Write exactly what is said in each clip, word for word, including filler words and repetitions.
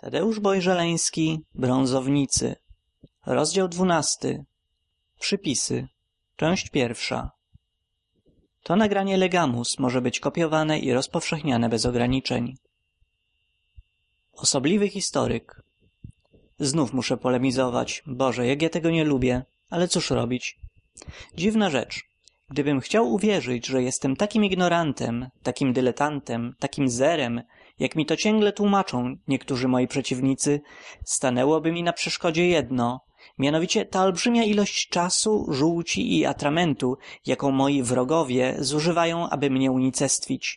Tadeusz Bojżeleński, Brązownicy. Rozdział dwunasty. Przypisy. Część pierwsza. To nagranie legamus może być kopiowane i rozpowszechniane bez ograniczeń. Osobliwy historyk. Znów muszę polemizować. Boże, jak ja tego nie lubię. Ale cóż robić? Dziwna rzecz. Gdybym chciał uwierzyć, że jestem takim ignorantem, takim dyletantem, takim zerem, jak mi to ciągle tłumaczą niektórzy moi przeciwnicy, stanęłoby mi na przeszkodzie jedno, mianowicie ta olbrzymia ilość czasu, żółci i atramentu, jaką moi wrogowie zużywają, aby mnie unicestwić.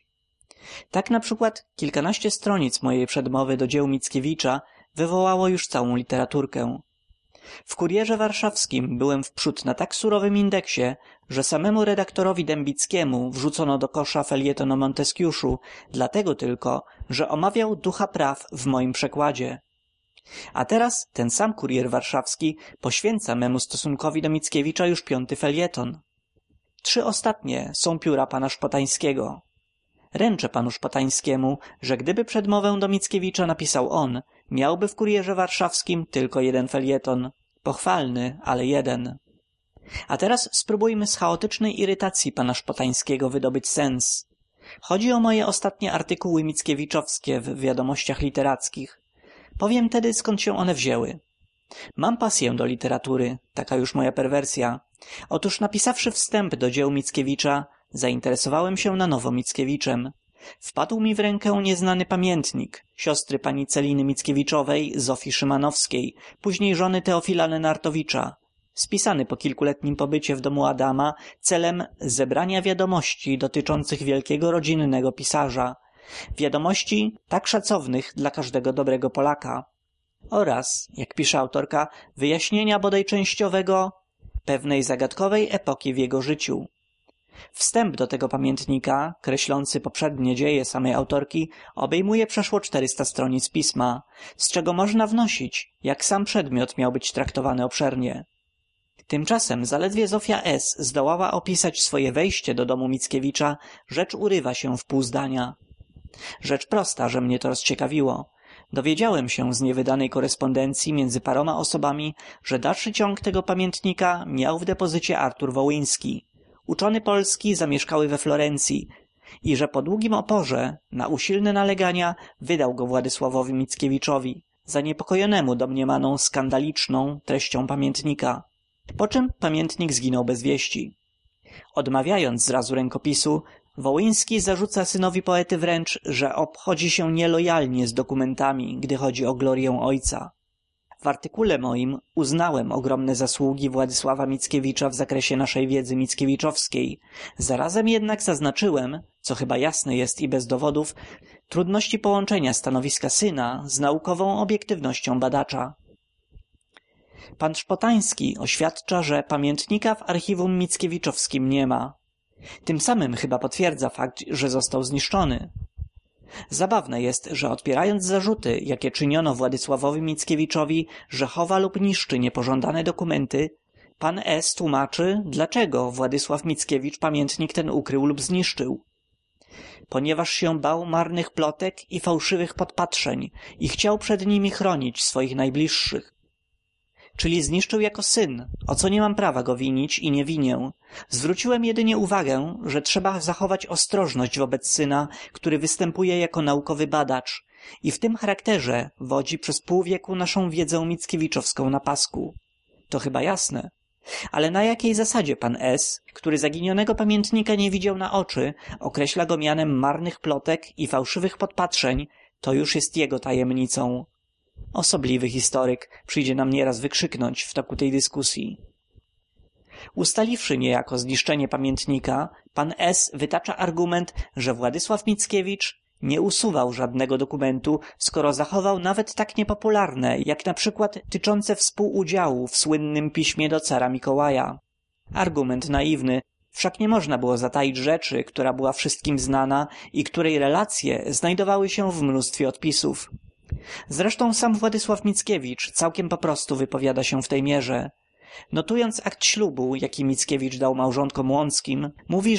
Tak na przykład kilkanaście stronic mojej przedmowy do dzieł Mickiewicza wywołało już całą literaturkę. W Kurierze Warszawskim byłem wprzód na tak surowym indeksie, że samemu redaktorowi Dębickiemu wrzucono do kosza felieton o Monteskiuszu, dlatego tylko, że omawiał ducha praw w moim przekładzie. A teraz ten sam Kurier Warszawski poświęca memu stosunkowi do Mickiewicza już piąty felieton. Trzy ostatnie są pióra pana Szpotańskiego. Ręczę panu Szpotańskiemu, że gdyby przedmowę do Mickiewicza napisał on, miałby w Kurierze Warszawskim tylko jeden felieton. Pochwalny, ale jeden. A teraz spróbujmy z chaotycznej irytacji pana Szpotańskiego wydobyć sens. Chodzi o moje ostatnie artykuły mickiewiczowskie w wiadomościach literackich. Powiem tedy, skąd się one wzięły. Mam pasję do literatury, taka już moja perwersja. Otóż napisawszy wstęp do dzieł Mickiewicza, zainteresowałem się na nowo Mickiewiczem. Wpadł mi w rękę nieznany pamiętnik siostry pani Celiny Mickiewiczowej, Zofii Szymanowskiej, później żony Teofila Lenartowicza, spisany po kilkuletnim pobycie w domu Adama celem zebrania wiadomości dotyczących wielkiego rodzinnego pisarza, wiadomości tak szacownych dla każdego dobrego Polaka oraz, jak pisze autorka, wyjaśnienia bodaj częściowego pewnej zagadkowej epoki w jego życiu. Wstęp do tego pamiętnika, kreślący poprzednie dzieje samej autorki, obejmuje przeszło czterysta stronic pisma, z czego można wnosić, jak sam przedmiot miał być traktowany obszernie. Tymczasem zaledwie Zofia S. zdołała opisać swoje wejście do domu Mickiewicza, rzecz urywa się w pół zdania. Rzecz prosta, że mnie to rozciekawiło. Dowiedziałem się z niewydanej korespondencji między paroma osobami, że dalszy ciąg tego pamiętnika miał w depozycie Artur Wołyński, uczony polski zamieszkały we Florencji, i że po długim oporze, na usilne nalegania, wydał go Władysławowi Mickiewiczowi, zaniepokojonemu domniemaną skandaliczną treścią pamiętnika. Po czym pamiętnik zginął bez wieści. Odmawiając zrazu rękopisu, Wołyński zarzuca synowi poety wręcz, że obchodzi się nielojalnie z dokumentami, gdy chodzi o glorię ojca. W artykule moim uznałem ogromne zasługi Władysława Mickiewicza w zakresie naszej wiedzy mickiewiczowskiej. Zarazem jednak zaznaczyłem, co chyba jasne jest i bez dowodów, trudności połączenia stanowiska syna z naukową obiektywnością badacza. Pan Szpotański oświadcza, że pamiętnika w archiwum mickiewiczowskim nie ma. Tym samym chyba potwierdza fakt, że został zniszczony. Zabawne jest, że odpierając zarzuty, jakie czyniono Władysławowi Mickiewiczowi, że chowa lub niszczy niepożądane dokumenty, pan S. tłumaczy, dlaczego Władysław Mickiewicz pamiętnik ten ukrył lub zniszczył. Ponieważ się bał marnych plotek i fałszywych podpatrzeń i chciał przed nimi chronić swoich najbliższych. Czyli zniszczył jako syn, o co nie mam prawa go winić i nie winię. Zwróciłem jedynie uwagę, że trzeba zachować ostrożność wobec syna, który występuje jako naukowy badacz i w tym charakterze wodzi przez pół wieku naszą wiedzę mickiewiczowską na pasku. To chyba jasne. Ale na jakiej zasadzie pan S., który zaginionego pamiętnika nie widział na oczy, określa go mianem marnych plotek i fałszywych podpatrzeń, to już jest jego tajemnicą. Osobliwy historyk przyjdzie nam nieraz wykrzyknąć w toku tej dyskusji. Ustaliwszy niejako zniszczenie pamiętnika, pan S. wytacza argument, że Władysław Mickiewicz nie usuwał żadnego dokumentu, skoro zachował nawet tak niepopularne, jak na przykład tyczące współudziału w słynnym piśmie do cara Mikołaja. Argument naiwny, wszak nie można było zataić rzeczy, która była wszystkim znana i której relacje znajdowały się w mnóstwie odpisów. Zresztą sam Władysław Mickiewicz całkiem po prostu wypowiada się w tej mierze. Notując akt ślubu, jaki Mickiewicz dał małżonkom Łąckim, mówi, że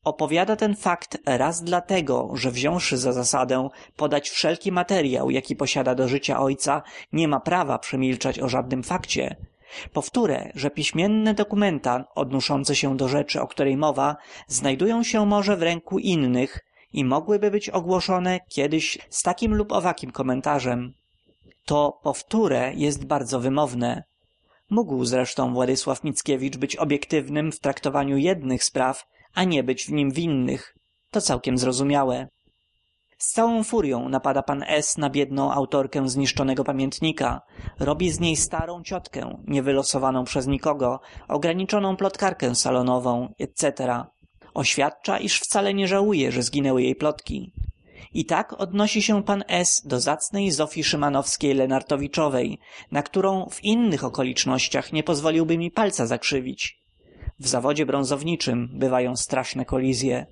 opowiada ten fakt raz dlatego, że wziąwszy za zasadę podać wszelki materiał, jaki posiada do życia ojca, nie ma prawa przemilczać o żadnym fakcie. Powtórę, że piśmienne dokumenta odnoszące się do rzeczy, o której mowa, znajdują się może w ręku innych i mogłyby być ogłoszone kiedyś z takim lub owakim komentarzem. To powtórę jest bardzo wymowne. Mógł zresztą Władysław Mickiewicz być obiektywnym w traktowaniu jednych spraw, a nie być w nim winnych. To całkiem zrozumiałe. Z całą furią napada pan S. na biedną autorkę zniszczonego pamiętnika. Robi z niej starą ciotkę, niewylosowaną przez nikogo, ograniczoną plotkarkę salonową, et cetera. Oświadcza, iż wcale nie żałuje, że zginęły jej plotki. I tak odnosi się pan S. do zacnej Zofii Szymanowskiej-Lenartowiczowej, na którą w innych okolicznościach nie pozwoliłby mi palca zakrzywić. W zawodzie brązowniczym bywają straszne kolizje.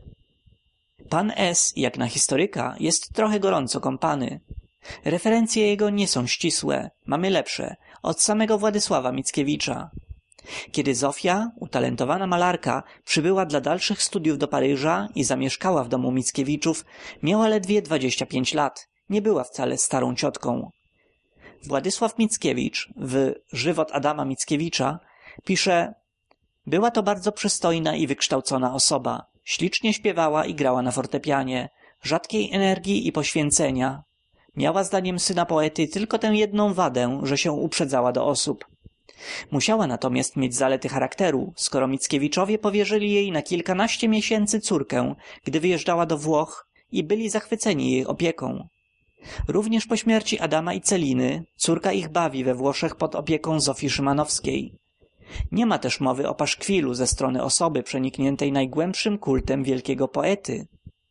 Pan S., jak na historyka, jest trochę gorąco kąpany. Referencje jego nie są ścisłe, mamy lepsze, od samego Władysława Mickiewicza. Kiedy Zofia, utalentowana malarka, przybyła dla dalszych studiów do Paryża i zamieszkała w domu Mickiewiczów, miała ledwie dwadzieścia pięć lat, nie była wcale starą ciotką. Władysław Mickiewicz w Żywot Adama Mickiewicza pisze: była to bardzo przystojna i wykształcona osoba, ślicznie śpiewała i grała na fortepianie, rzadkiej energii i poświęcenia. Miała zdaniem syna poety tylko tę jedną wadę, że się uprzedzała do osób. Musiała natomiast mieć zalety charakteru, skoro Mickiewiczowie powierzyli jej na kilkanaście miesięcy córkę, gdy wyjeżdżała do Włoch i byli zachwyceni jej opieką. Również po śmierci Adama i Celiny córka ich bawi we Włoszech pod opieką Zofii Szymanowskiej. Nie ma też mowy o paszkwilu ze strony osoby przenikniętej najgłębszym kultem wielkiego poety.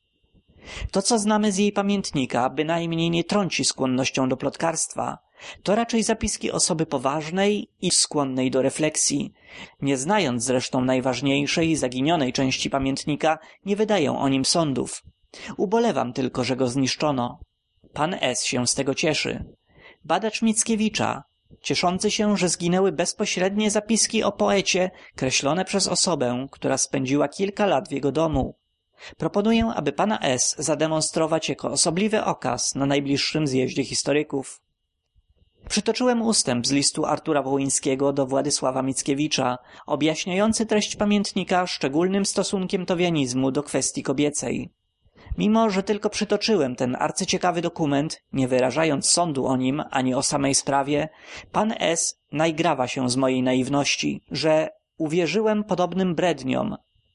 To, co znamy z jej pamiętnika, bynajmniej nie trąci skłonnością do plotkarstwa. To raczej zapiski osoby poważnej i skłonnej do refleksji. Nie znając zresztą najważniejszej, zaginionej części pamiętnika, nie wydają o nim sądów. Ubolewam tylko, że go zniszczono. Pan S. się z tego cieszy. Badacz Mickiewicza, cieszący się, że zginęły bezpośrednie zapiski o poecie, kreślone przez osobę, która spędziła kilka lat w jego domu. Proponuję, aby pana S. zademonstrować jako osobliwy okaz na najbliższym zjeździe historyków. Przytoczyłem ustęp z listu Artura Wołyńskiego do Władysława Mickiewicza, objaśniający treść pamiętnika szczególnym stosunkiem towianizmu do kwestii kobiecej. Mimo że tylko przytoczyłem ten arcyciekawy dokument, nie wyrażając sądu o nim ani o samej sprawie, pan S. naigrawa się z mojej naiwności, że uwierzyłem podobnym bredniom.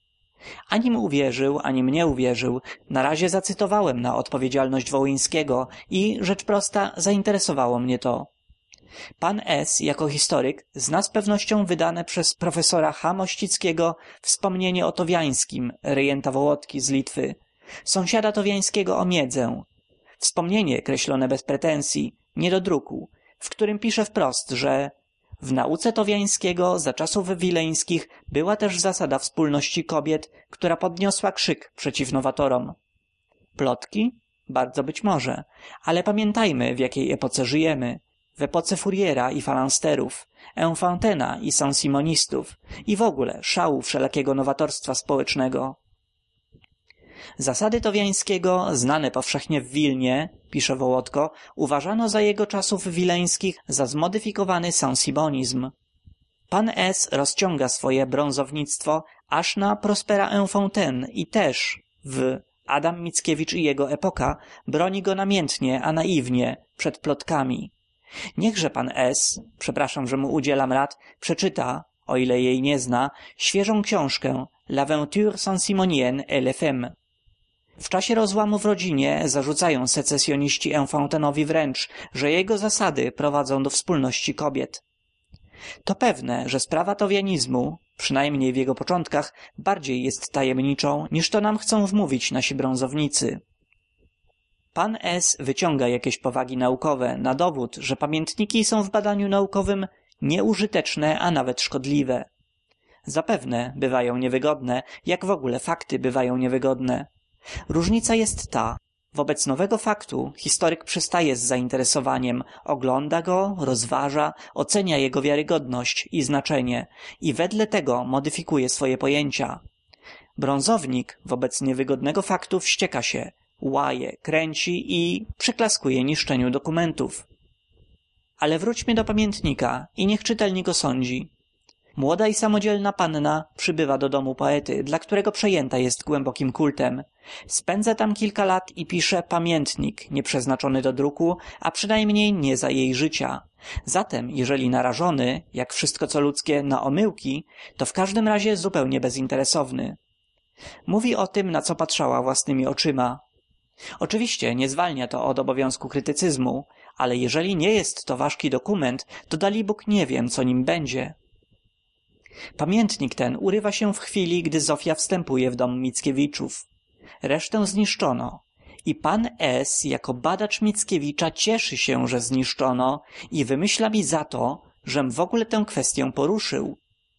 Anim uwierzył, ani mnie uwierzył, na razie zacytowałem na odpowiedzialność Wołyńskiego i, rzecz prosta, zainteresowało mnie to. Pan S. jako historyk zna z pewnością wydane przez profesora H. Mościckiego wspomnienie o Towiańskim, rejenta Wołodki z Litwy, sąsiada Towiańskiego o miedzę. Wspomnienie kreślone bez pretensji, nie do druku, w którym pisze wprost, że w nauce Towiańskiego za czasów wileńskich była też zasada wspólności kobiet, która podniosła krzyk przeciw nowatorom. Plotki? Bardzo być może, ale pamiętajmy, w jakiej epoce żyjemy. W epoce Fouriera i falansterów, Enfantena i saint-simonistów i w ogóle szału wszelakiego nowatorstwa społecznego. Zasady Towiańskiego, znane powszechnie w Wilnie, pisze Wołodko, uważano za jego czasów wileńskich za zmodyfikowany saint-simonizm. Pan S. rozciąga swoje brązownictwo aż na Prospera Enfontaine i też w Adam Mickiewicz i jego epoka broni go namiętnie, a naiwnie przed plotkami. Niechże pan S., przepraszam, że mu udzielam rad, przeczyta, o ile jej nie zna, świeżą książkę L'Aventure Saint-Simonienne et les Femmes. W czasie rozłamu w rodzinie zarzucają secesjoniści Enfontainowi wręcz, że jego zasady prowadzą do wspólności kobiet. To pewne, że sprawa towianizmu, przynajmniej w jego początkach, bardziej jest tajemniczą, niż to nam chcą wmówić nasi brązownicy. Pan S. wyciąga jakieś powagi naukowe na dowód, że pamiętniki są w badaniu naukowym nieużyteczne, a nawet szkodliwe. Zapewne bywają niewygodne, jak w ogóle fakty bywają niewygodne. Różnica jest ta. Wobec nowego faktu historyk przystaje z zainteresowaniem, ogląda go, rozważa, ocenia jego wiarygodność i znaczenie i wedle tego modyfikuje swoje pojęcia. Brązownik wobec niewygodnego faktu wścieka się, łaje, kręci i przyklaskuje niszczeniu dokumentów. Ale wróćmy do pamiętnika i niech czytelnik osądzi. Młoda i samodzielna panna przybywa do domu poety, dla którego przejęta jest głębokim kultem. Spędza tam kilka lat i pisze pamiętnik, nieprzeznaczony do druku, a przynajmniej nie za jej życia. Zatem, jeżeli narażony, jak wszystko co ludzkie, na omyłki, to w każdym razie zupełnie bezinteresowny. Mówi o tym, na co patrzała własnymi oczyma. Oczywiście nie zwalnia to od obowiązku krytycyzmu, ale jeżeli nie jest to ważki dokument, to dalibóg nie wiem, co nim będzie. Pamiętnik ten urywa się w chwili, gdy Zofia wstępuje w dom Mickiewiczów. Resztę zniszczono i pan S. jako badacz Mickiewicza cieszy się, że zniszczono i wymyśla mi za to, żem w ogóle tę kwestię poruszył.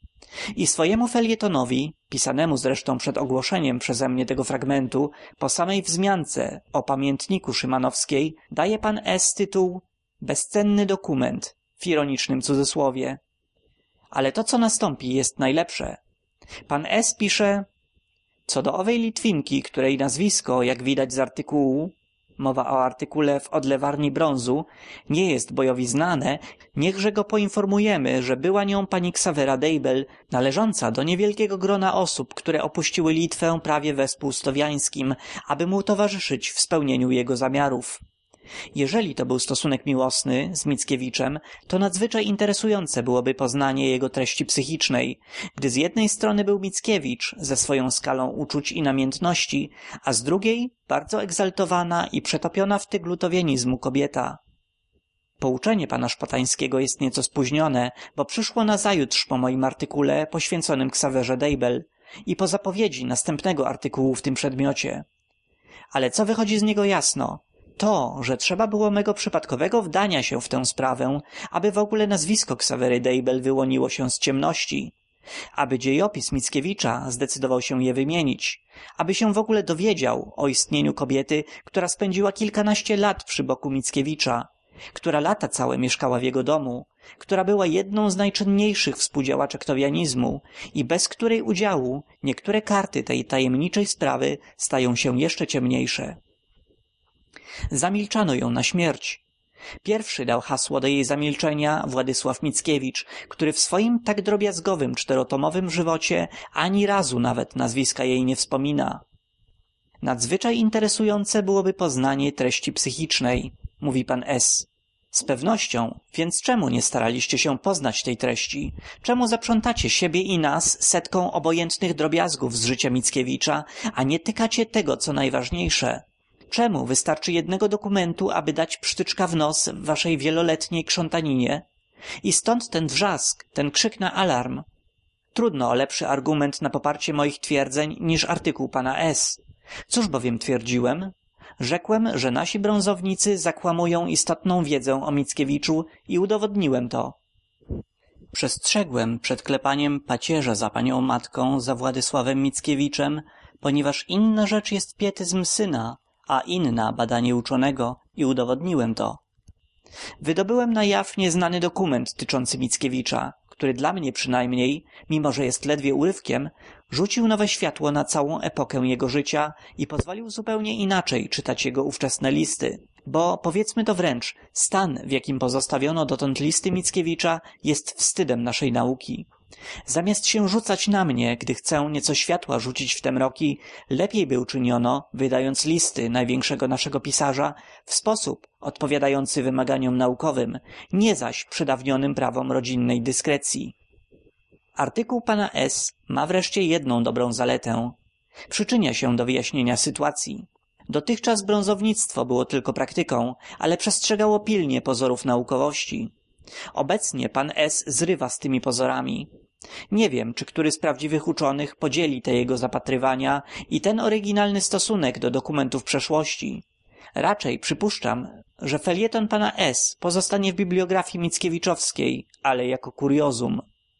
I swojemu felietonowi, pisanemu zresztą przed ogłoszeniem przeze mnie tego fragmentu, po samej wzmiance o pamiętniku Szymanowskiej, daje pan S. tytuł Bezcenny dokument w ironicznym cudzysłowie. Ale to, co nastąpi, jest najlepsze. Pan S. pisze: co do owej Litwinki, której nazwisko, jak widać z artykułu, mowa o artykule w odlewarni brązu, nie jest bojowi znane, niechże go poinformujemy, że była nią pani Ksawera Dejbel, należąca do niewielkiego grona osób, które opuściły Litwę prawie wespół stowiańskim, aby mu towarzyszyć w spełnieniu jego zamiarów. Jeżeli to był stosunek miłosny z Mickiewiczem, to nadzwyczaj interesujące byłoby poznanie jego treści psychicznej, gdy z jednej strony był Mickiewicz ze swoją skalą uczuć i namiętności, a z drugiej bardzo egzaltowana i przetopiona w tyglu towianizmu kobieta. Pouczenie pana Szpotańskiego jest nieco spóźnione, bo przyszło nazajutrz po moim artykule poświęconym Ksawerze Dejbel i po zapowiedzi następnego artykułu w tym przedmiocie. Ale co wychodzi z niego jasno? To, że trzeba było mego przypadkowego wdania się w tę sprawę, aby w ogóle nazwisko Ksawery Dejbel wyłoniło się z ciemności, aby dziejopis Mickiewicza zdecydował się je wymienić, aby się w ogóle dowiedział o istnieniu kobiety, która spędziła kilkanaście lat przy boku Mickiewicza, która lata całe mieszkała w jego domu, która była jedną z najczynniejszych współdziałaczek towianizmu i bez której udziału niektóre karty tej tajemniczej sprawy stają się jeszcze ciemniejsze. Zamilczano ją na śmierć. Pierwszy dał hasło do jej zamilczenia Władysław Mickiewicz, który w swoim tak drobiazgowym czterotomowym żywocie ani razu nawet nazwiska jej nie wspomina. Nadzwyczaj interesujące byłoby poznanie treści psychicznej, mówi pan S. Z pewnością, więc czemu nie staraliście się poznać tej treści? Czemu zaprzątacie siebie i nas setką obojętnych drobiazgów z życia Mickiewicza, a nie tykacie tego, co najważniejsze? Czemu wystarczy jednego dokumentu, aby dać psztyczka w nos w waszej wieloletniej krzątaninie? I stąd ten wrzask, ten krzyk na alarm. Trudno o lepszy argument na poparcie moich twierdzeń niż artykuł pana S. Cóż bowiem twierdziłem? Rzekłem, że nasi brązownicy zakłamują istotną wiedzę o Mickiewiczu i udowodniłem to. Przestrzegłem przed klepaniem pacierza za panią matką, za Władysławem Mickiewiczem, ponieważ inna rzecz jest pietyzm syna, a inna badanie uczonego i udowodniłem to. Wydobyłem na jaw nieznany dokument tyczący Mickiewicza, który dla mnie przynajmniej, mimo że jest ledwie urywkiem, rzucił nowe światło na całą epokę jego życia i pozwolił zupełnie inaczej czytać jego ówczesne listy. Bo, powiedzmy to wręcz, stan, w jakim pozostawiono dotąd listy Mickiewicza, jest wstydem naszej nauki. Zamiast się rzucać na mnie, gdy chcę nieco światła rzucić w te mroki, lepiej by uczyniono, wydając listy największego naszego pisarza w sposób odpowiadający wymaganiom naukowym, nie zaś przedawnionym prawom rodzinnej dyskrecji. Artykuł pana S. ma wreszcie jedną dobrą zaletę. Przyczynia się do wyjaśnienia sytuacji. Dotychczas brązownictwo było tylko praktyką, ale przestrzegało pilnie pozorów naukowości. Obecnie pan S. zrywa z tymi pozorami. Nie wiem, czy który z prawdziwych uczonych podzieli te jego zapatrywania i ten oryginalny stosunek do dokumentów przeszłości. Raczej przypuszczam, że felieton pana S. pozostanie w bibliografii mickiewiczowskiej, ale jako kuriozum.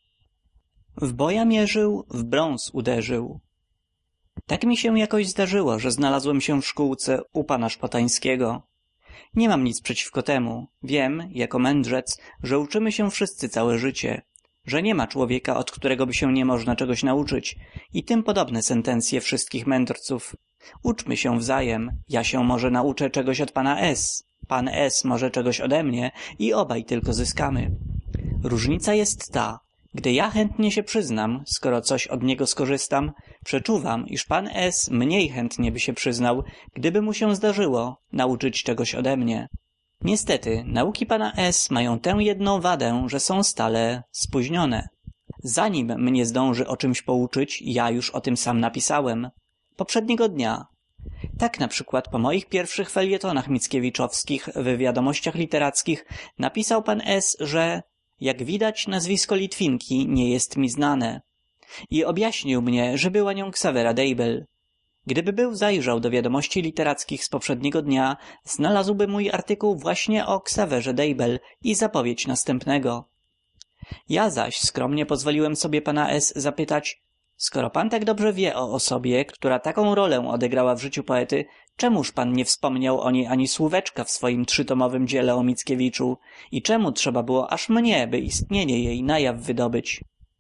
W boja mierzył, w brąz uderzył. Tak mi się jakoś zdarzyło, że znalazłem się w szkółce u pana Szpotańskiego. Nie mam nic przeciwko temu. Wiem, jako mędrzec, że uczymy się wszyscy całe życie. że nie ma człowieka, od którego by się nie można czegoś nauczyć i tym podobne sentencje wszystkich mędrców. Uczmy się wzajem, ja się może nauczę czegoś od pana S., pan S. może czegoś ode mnie i obaj tylko zyskamy. Różnica jest ta, gdy ja chętnie się przyznam, skoro coś od niego skorzystam, przeczuwam, iż pan S. mniej chętnie by się przyznał, gdyby mu się zdarzyło nauczyć czegoś ode mnie. Niestety, nauki pana S. mają tę jedną wadę, że są stale spóźnione. Zanim mnie zdąży o czymś pouczyć, ja już o tym sam napisałem. Poprzedniego dnia. Tak na przykład po moich pierwszych felietonach mickiewiczowskich w wiadomościach literackich napisał pan S., że jak widać nazwisko Litwinki nie jest mi znane. I objaśnił mnie, że była nią Ksawera Deibel. Gdyby był zajrzał do wiadomości literackich z poprzedniego dnia, znalazłby mój artykuł właśnie o Ksawerze Deibel i zapowiedź następnego. Ja zaś skromnie pozwoliłem sobie pana S. zapytać, skoro pan tak dobrze wie o osobie, która taką rolę odegrała w życiu poety, czemuż pan nie wspomniał o niej ani słóweczka w swoim trzytomowym dziele o Mickiewiczu i czemu trzeba było aż mnie, by istnienie jej na jaw wydobyć?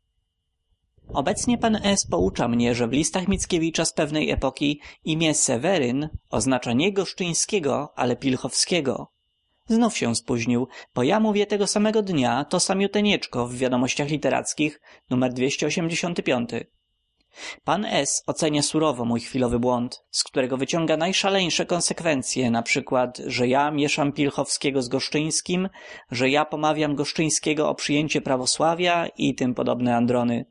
Obecnie pan S. poucza mnie, że w listach Mickiewicza z pewnej epoki imię Seweryn oznacza nie Goszczyńskiego, ale Pilchowskiego. Znów się spóźnił, bo ja mówię tego samego dnia to samiuteńczko w wiadomościach literackich, numer dwieście osiemdziesiąty piąty. Pan S. ocenia surowo mój chwilowy błąd, z którego wyciąga najszaleńsze konsekwencje, na przykład, że ja mieszam Pilchowskiego z Goszczyńskim, że ja pomawiam Goszczyńskiego o przyjęcie prawosławia i tym podobne androny.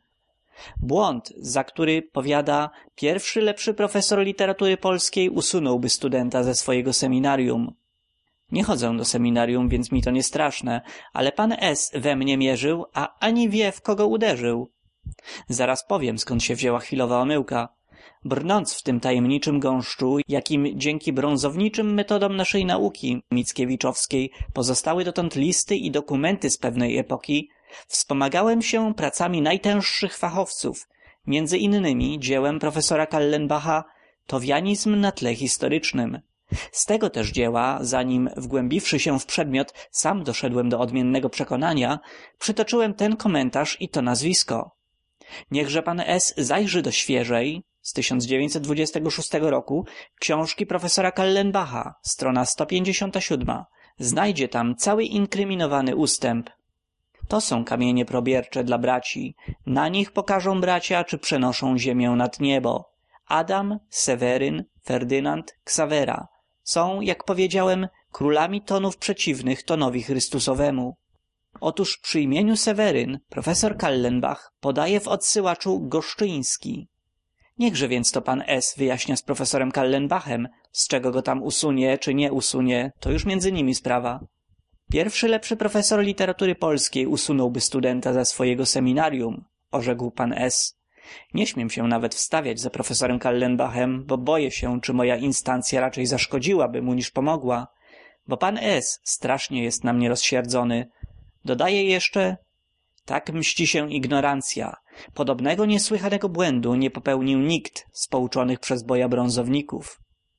Błąd, za który, powiada, pierwszy lepszy profesor literatury polskiej usunąłby studenta ze swojego seminarium. Nie chodzę do seminarium, więc mi to nie straszne, ale pan S. we mnie mierzył, a ani wie, w kogo uderzył. Zaraz powiem, skąd się wzięła chwilowa omyłka. Brnąc w tym tajemniczym gąszczu, jakim dzięki brązowniczym metodom naszej nauki mickiewiczowskiej pozostały dotąd listy i dokumenty z pewnej epoki, wspomagałem się pracami najtęższych fachowców, między innymi dziełem profesora Kallenbacha Towianizm na tle historycznym. Z tego też dzieła, zanim wgłębiwszy się w przedmiot sam doszedłem do odmiennego przekonania, przytoczyłem ten komentarz i to nazwisko. Niechże pan S. zajrzy do świeżej, z tysiąc dziewięćset dwudziestego szóstego roku, książki profesora Kallenbacha, strona sto pięćdziesiąta siódma. Znajdzie tam cały inkryminowany ustęp. To są kamienie probiercze dla braci. Na nich pokażą bracia, czy przenoszą ziemię nad niebo. Adam, Seweryn, Ferdynand, Ksawera są, jak powiedziałem, królami tonów przeciwnych tonowi Chrystusowemu. Otóż przy imieniu Seweryn profesor Kallenbach podaje w odsyłaczu Goszczyński. Niechże więc to pan S. wyjaśnia z profesorem Kallenbachem, z czego go tam usunie czy nie usunie, to już między nimi sprawa. Pierwszy lepszy profesor literatury polskiej usunąłby studenta ze swojego seminarium, orzekł pan S. Nie śmiem się nawet wstawiać za profesorem Kallenbachem, bo boję się, czy moja instancja raczej zaszkodziłaby mu niż pomogła, bo pan S. strasznie jest na mnie rozsierdzony. Dodaje jeszcze, tak mści się ignorancja. Podobnego niesłychanego błędu nie popełnił nikt z pouczonych przez boja brązowników.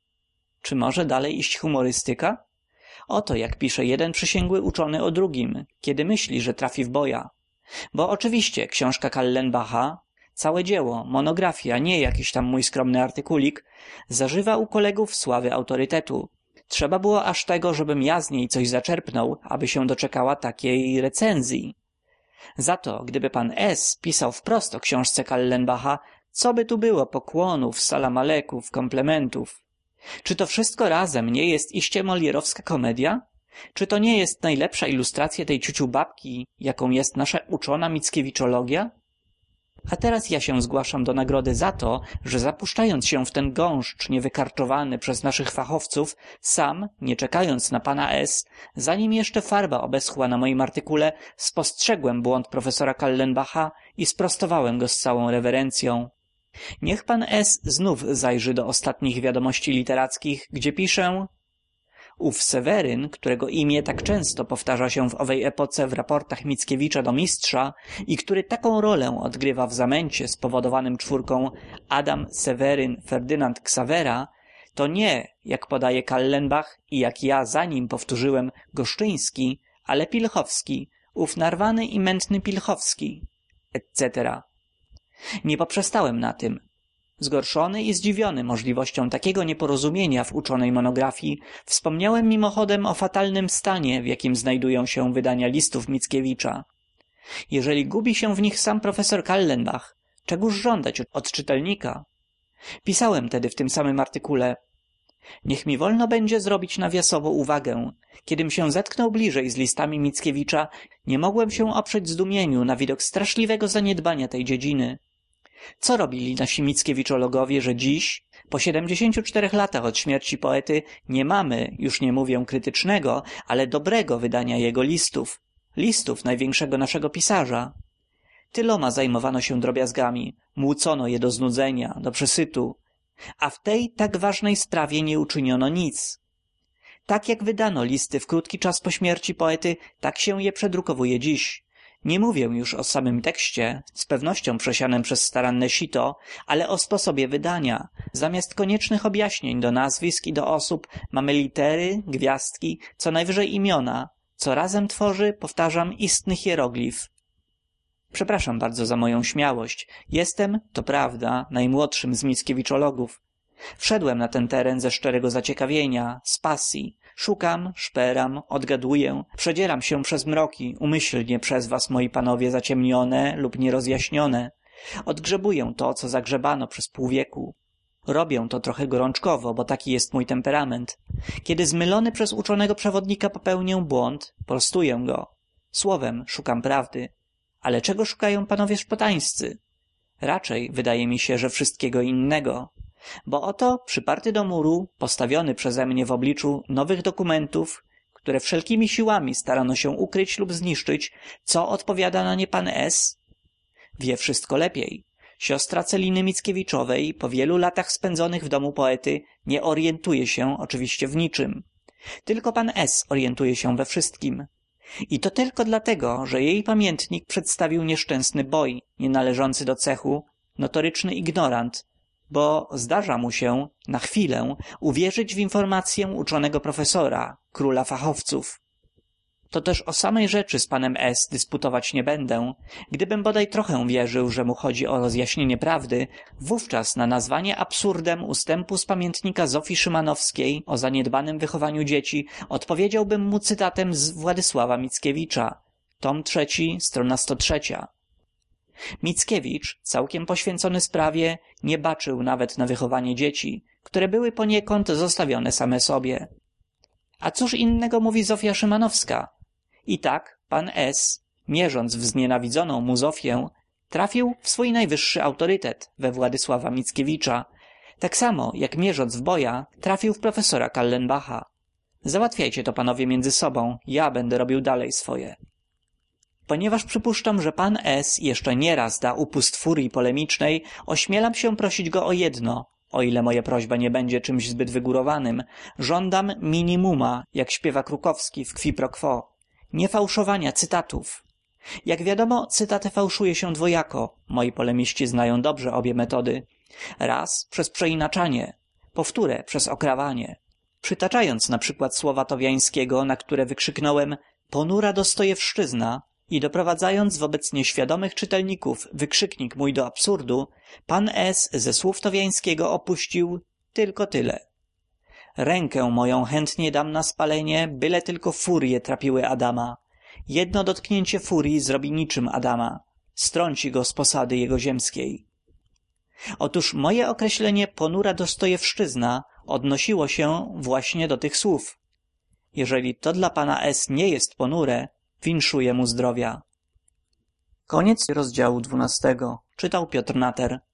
Czy może dalej iść humorystyka? Oto jak pisze jeden przysięgły uczony o drugim, kiedy myśli, że trafi w boja. Bo oczywiście książka Kallenbacha, całe dzieło, monografia, nie jakiś tam mój skromny artykulik, zażywa u kolegów sławy autorytetu. Trzeba było aż tego, żebym ja z niej coś zaczerpnął, aby się doczekała takiej recenzji. Za to, gdyby pan S. pisał wprost o książce Kallenbacha, co by tu było pokłonów, salamaleków, komplementów? Czy to wszystko razem nie jest iście molierowska komedia? Czy to nie jest najlepsza ilustracja tej ciuciu babki, jaką jest nasza uczona mickiewiczologia? A teraz ja się zgłaszam do nagrody za to, że zapuszczając się w ten gąszcz niewykarczowany przez naszych fachowców, sam, nie czekając na pana S., zanim jeszcze farba obeschła na moim artykule, spostrzegłem błąd profesora Kallenbacha i sprostowałem go z całą rewerencją. Niech pan S. znów zajrzy do ostatnich wiadomości literackich, gdzie piszę: ów Seweryn, którego imię tak często powtarza się w owej epoce w raportach Mickiewicza do mistrza i który taką rolę odgrywa w zamęcie spowodowanym czwórką Adam, Seweryn, Ferdynand, Ksawera, to nie, jak podaje Kallenbach i jak ja za nim powtórzyłem, Goszczyński, ale Pilchowski, ów narwany i mętny Pilchowski. et cetera. Nie poprzestałem na tym. Zgorszony i zdziwiony możliwością takiego nieporozumienia w uczonej monografii, wspomniałem mimochodem o fatalnym stanie, w jakim znajdują się wydania listów Mickiewicza. Jeżeli gubi się w nich sam profesor Kallenbach, czegóż żądać od czytelnika? Pisałem tedy w tym samym artykule: niech mi wolno będzie zrobić nawiasowo uwagę. Kiedym się zetknął bliżej z listami Mickiewicza, nie mogłem się oprzeć zdumieniu na widok straszliwego zaniedbania tej dziedziny. Co robili nasi Mickiewiczoologowie, że dziś, po siedemdziesięciu czterech latach od śmierci poety, nie mamy, już nie mówię krytycznego, ale dobrego wydania jego listów, listów największego naszego pisarza? Tyloma zajmowano się drobiazgami, młócono je do znudzenia, do przesytu, a w tej tak ważnej sprawie nie uczyniono nic. Tak jak wydano listy w krótki czas po śmierci poety, tak się je przedrukowuje dziś. Nie mówię już o samym tekście, z pewnością przesianym przez staranne sito, ale o sposobie wydania. Zamiast koniecznych objaśnień do nazwisk i do osób mamy litery, gwiazdki, co najwyżej imiona, co razem tworzy, powtarzam, istny hieroglif. Przepraszam bardzo za moją śmiałość. Jestem, to prawda, najmłodszym z Mickiewiczoologów. Wszedłem na ten teren ze szczerego zaciekawienia, z pasji. Szukam, szperam, odgaduję, przedzieram się przez mroki, umyślnie przez was, moi panowie, zaciemnione lub nierozjaśnione. Odgrzebuję to, co zagrzebano przez pół wieku. Robię to trochę gorączkowo, bo taki jest mój temperament. Kiedy zmylony przez uczonego przewodnika popełnię błąd, prostuję go. Słowem, szukam prawdy. Ale czego szukają panowie szpotańscy? Raczej wydaje mi się, że wszystkiego innego. Bo oto, przyparty do muru, postawiony przeze mnie w obliczu nowych dokumentów, które wszelkimi siłami starano się ukryć lub zniszczyć, co odpowiada na nie pan S? Wie wszystko lepiej. Siostra Celiny Mickiewiczowej, po wielu latach spędzonych w domu poety, nie orientuje się oczywiście w niczym. Tylko pan S orientuje się we wszystkim. I to tylko dlatego, że jej pamiętnik przedstawił nieszczęsny boj, nienależący do cechu, notoryczny ignorant, bo zdarza mu się, na chwilę, uwierzyć w informację uczonego profesora, króla fachowców. To też o samej rzeczy z panem S. dysputować nie będę. Gdybym bodaj trochę wierzył, że mu chodzi o rozjaśnienie prawdy, wówczas na nazwanie absurdem ustępu z pamiętnika Zofii Szymanowskiej o zaniedbanym wychowaniu dzieci odpowiedziałbym mu cytatem z Władysława Mickiewicza, tom trzeci, strona sto trzy. Mickiewicz, całkiem poświęcony sprawie, nie baczył nawet na wychowanie dzieci, które były poniekąd zostawione same sobie. A cóż innego mówi Zofia Szymanowska? I tak pan S., mierząc w znienawidzoną mu Zofię, trafił w swój najwyższy autorytet we Władysława Mickiewicza, tak samo jak mierząc w Boja, trafił w profesora Kallenbacha. Załatwiajcie to panowie między sobą, ja będę robił dalej swoje. Ponieważ przypuszczam, że pan S. jeszcze nieraz da upust furii polemicznej, ośmielam się prosić go o jedno, o ile moja prośba nie będzie czymś zbyt wygórowanym. Żądam minimuma, jak śpiewa Krukowski w Qui pro quo, nie fałszowania cytatów. Jak wiadomo, cytaty fałszuje się dwojako, moi polemiści znają dobrze obie metody. Raz przez przeinaczanie, powtórę przez okrawanie. Przytaczając na przykład słowa Towiańskiego, na które wykrzyknąłem ponura Dostojewszczyzna, i doprowadzając wobec nieświadomych czytelników wykrzyknik mój do absurdu, pan S. ze słów Towiańskiego opuścił tylko tyle. Rękę moją chętnie dam na spalenie, byle tylko furie trapiły Adama. Jedno dotknięcie furii zrobi niczym Adama. Strąci go z posady jego ziemskiej. Otóż moje określenie ponura Dostojewszczyzna odnosiło się właśnie do tych słów. Jeżeli to dla pana S. nie jest ponure, winszuję mu zdrowia. Koniec rozdziału dwunastego. Czytał Piotr Nater.